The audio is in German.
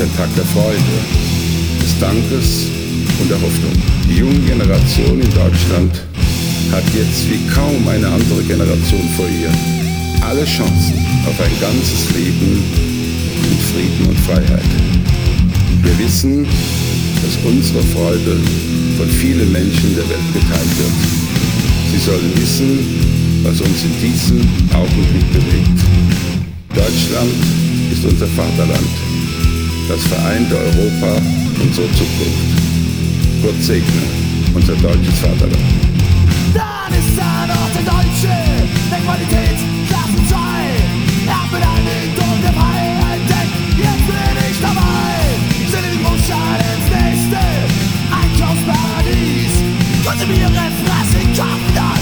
ein Tag der Freude, des Dankes und der Hoffnung. Die junge Generation in Deutschland hat jetzt wie kaum eine andere Generation vor ihr alle Chancen auf ein ganzes Leben in Frieden und Freiheit. Wir wissen, dass unsere Freude von vielen Menschen der Welt geteilt wird. Sie sollen wissen, was uns in diesem Augenblick bewegt. Deutschland ist unser Vaterland, das vereinte Europa unserer Zukunft. Gott segne unser deutsches Vaterland. Dann ist da noch der Deutsche, der Qualität, Klasse 2. Er hat mit einem und der Freiheit entdeckt, jetzt bin ich dabei. Sind in die Großstadt ins nächste Einkaufsparadies. Konsumiere, fressen, kaufen,